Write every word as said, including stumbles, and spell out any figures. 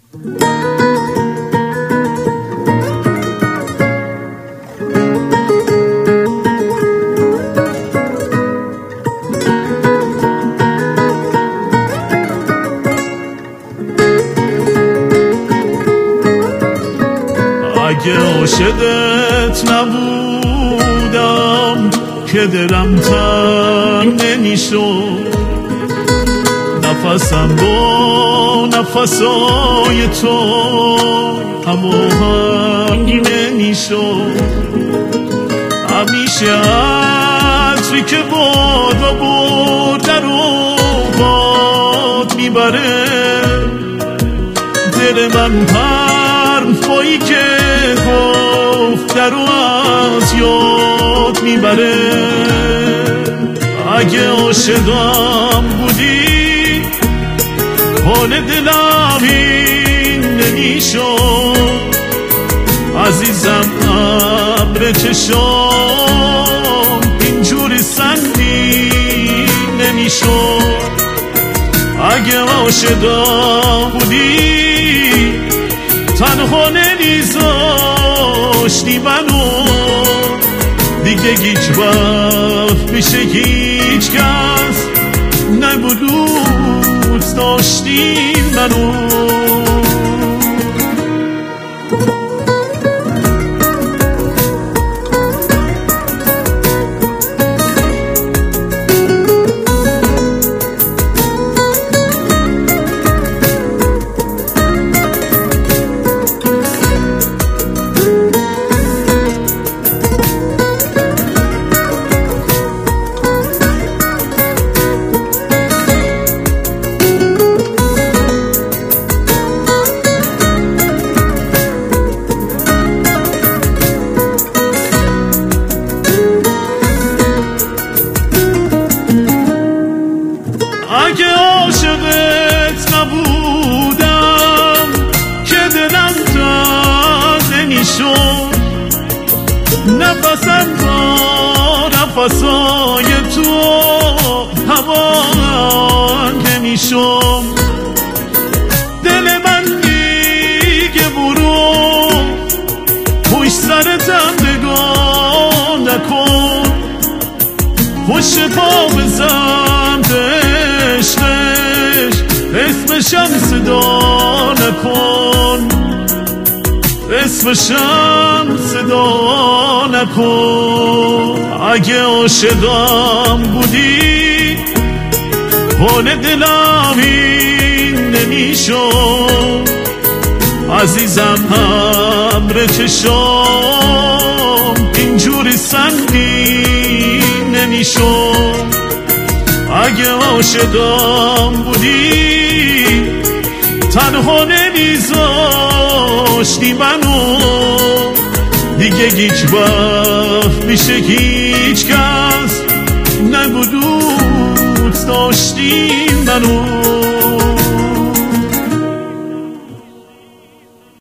اگه عاشقت نبودم که دلم تنگ نمیشد، نفسم با نفسای تو هماهنگ نمیشد. همیشه عطری که بادا برده رو باد میبره، دل من حرفایی که گفته رو از یاد میبره. اگه عاشقم بودی حال دلم این نمیشد، عزیزم ابر چشام اینجوری سنگین نمیشد. اگه عاشقم بودی تنها نمیذاشتی منو، دیگه هیچ وقت میشه هیچ کس نگو دوست داشتی منو. اگه عاشقت نبودم که دلم تنگ نمیشد، نفسم با نفسای تو هماهنگ نمیشد. دل من دیگه برو پشت سرتم نگاه نکن، پشت پا بزن عشقش اسمشم صدا نکن، اسمشم صدا نکن. اگه عاشقم بودی حال دلم این نمیشد، عزیزم ابر چشام اینجوری سنگین نمیشد. اگه عاشقم بودی تنها نمیذاشتی منو، دیگه هیچ وقت میشه هیچ کس نگو دوست داشتی منو.